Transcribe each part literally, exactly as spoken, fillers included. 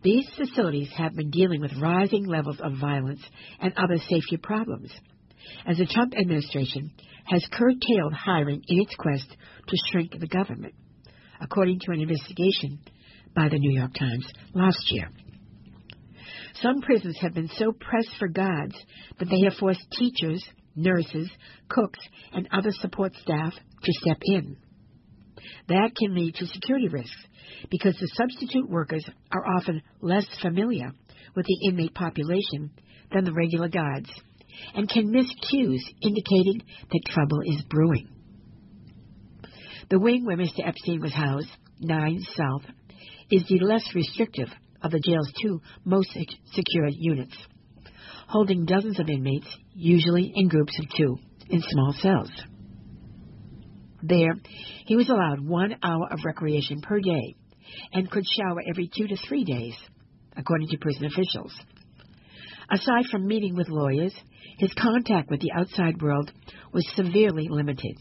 These facilities have been dealing with rising levels of violence and other safety problems, as the Trump administration has curtailed hiring in its quest to shrink the government, according to an investigation by the New York Times last year. Some prisons have been so pressed for guards that they have forced teachers, nurses, cooks, and other support staff to step in. That can lead to security risks because the substitute workers are often less familiar with the inmate population than the regular guards and can miss cues indicating that trouble is brewing. The wing where Mister Epstein was housed, nine South, is the less restrictive of the jail's two most secured units, holding dozens of inmates, usually in groups of two, in small cells. There, he was allowed one hour of recreation per day and could shower every two to three days, according to prison officials. Aside from meeting with lawyers, his contact with the outside world was severely limited.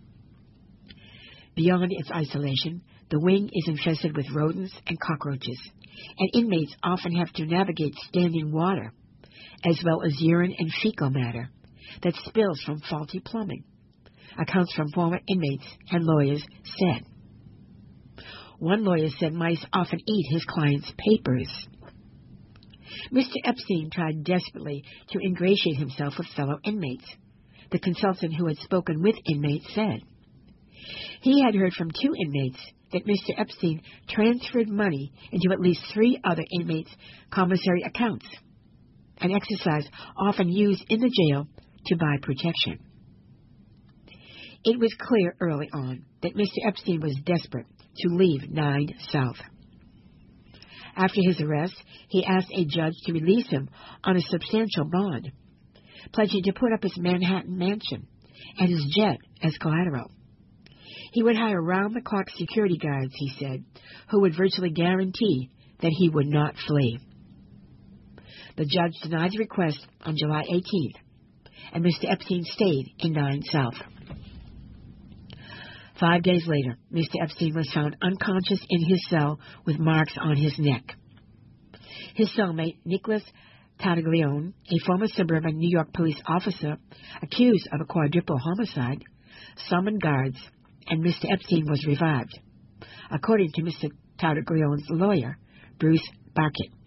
Beyond its isolation, the wing is infested with rodents and cockroaches, and inmates often have to navigate standing water, as well as urine and fecal matter that spills from faulty plumbing, accounts from former inmates and lawyers said. One lawyer said mice often eat his clients' papers. Mister Epstein tried desperately to ingratiate himself with fellow inmates, the consultant who had spoken with inmates said. He had heard from two inmates that Mister Epstein transferred money into at least three other inmates' commissary accounts, an exercise often used in the jail to buy protection. It was clear early on that Mister Epstein was desperate to leave nine South. After his arrest, he asked a judge to release him on a substantial bond, pledging to put up his Manhattan mansion and his jet as collateral. He would hire round-the-clock security guards, he said, who would virtually guarantee that he would not flee. The judge denied the request on July eighteenth, and Mister Epstein stayed in nine South. Five days later, Mister Epstein was found unconscious in his cell with marks on his neck. His cellmate, Nicholas Tartaglione, a former suburban New York police officer accused of a quadruple homicide, summoned guards, and Mister Epstein was revived, according to Mister Tartaglione's lawyer, Bruce Barkett.